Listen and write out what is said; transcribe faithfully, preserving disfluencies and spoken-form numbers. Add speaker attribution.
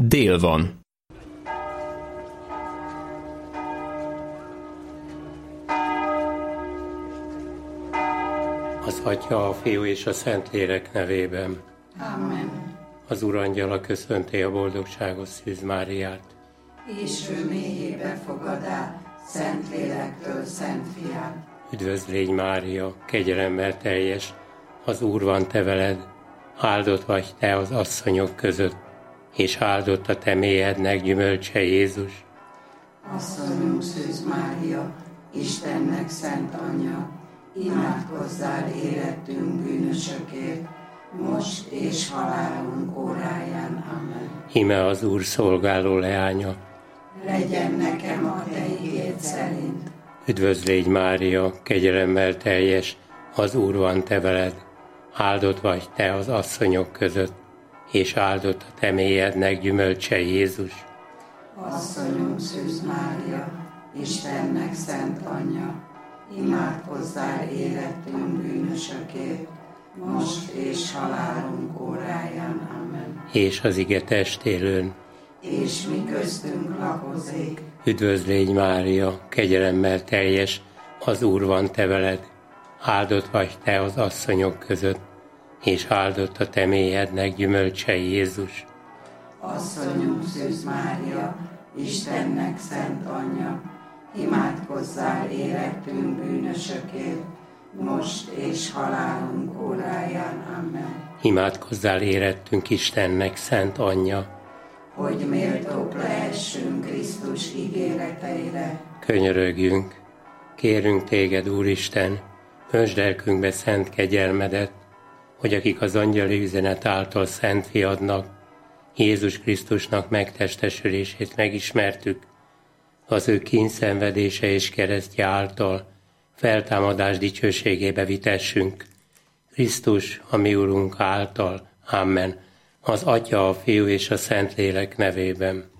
Speaker 1: dél van.
Speaker 2: Az Atya, a Fiú és a Szentlélek nevében.
Speaker 3: Amen.
Speaker 2: Az Urangyala köszönti a boldogságos Szűz Máriát.
Speaker 3: És ő mélyébe fogadá, Szentlélektől Szent Fiát.
Speaker 2: Üdvözlégy Mária, kegyelemmel teljes, az Úr van te veled, áldott vagy te az asszonyok között, és áldott a te mélyednek gyümölcse Jézus.
Speaker 3: Asszonyunk Szűz Mária, Istennek szent anyja, imádkozzál érettünk bűnösökért, most és halálunk óráján. Amen.
Speaker 2: Íme az Úr szolgáló leánya.
Speaker 3: Legyen nekem a te igéd szerint.
Speaker 2: Üdvözlégy Mária, kegyelemmel teljes, az Úr van te veled, áldott vagy te az asszonyok között, és áldott a te mélyednek gyümölcse Jézus.
Speaker 3: Asszonyunk Szűz Mária, Istennek szent anyja, imádkozzál érettünk bűnösökért, most és halálunk óráján. Amen.
Speaker 2: És az ige testélőn.
Speaker 3: És mi köztünk lakozik.
Speaker 2: Üdvözlégy Mária, kegyelemmel teljes, az Úr van te veled, áldott vagy te az asszonyok között, és áldott a te mélyednek gyümölcse Jézus.
Speaker 3: Asszonyunk Szűz Mária, Istennek szent anyja, imádkozzál érettünk bűnösökért, most és halálunk óráján. Amen.
Speaker 2: Imádkozzál érettünk Istennek szent anyja,
Speaker 3: hogy méltók lehessünk Krisztus ígéreteire.
Speaker 2: Könyörögjünk, kérünk téged, Úristen, öntsd lelkünkbe szent kegyelmedet, hogy akik az angyali üzenet által szent fiadnak, Jézus Krisztusnak megtestesülését megismertük, az ő kínszenvedése és keresztje által feltámadás dicsőségébe vitessünk. Krisztus, a mi Urunk által. Amen. Az Atya, a Fiú és a Szentlélek nevében.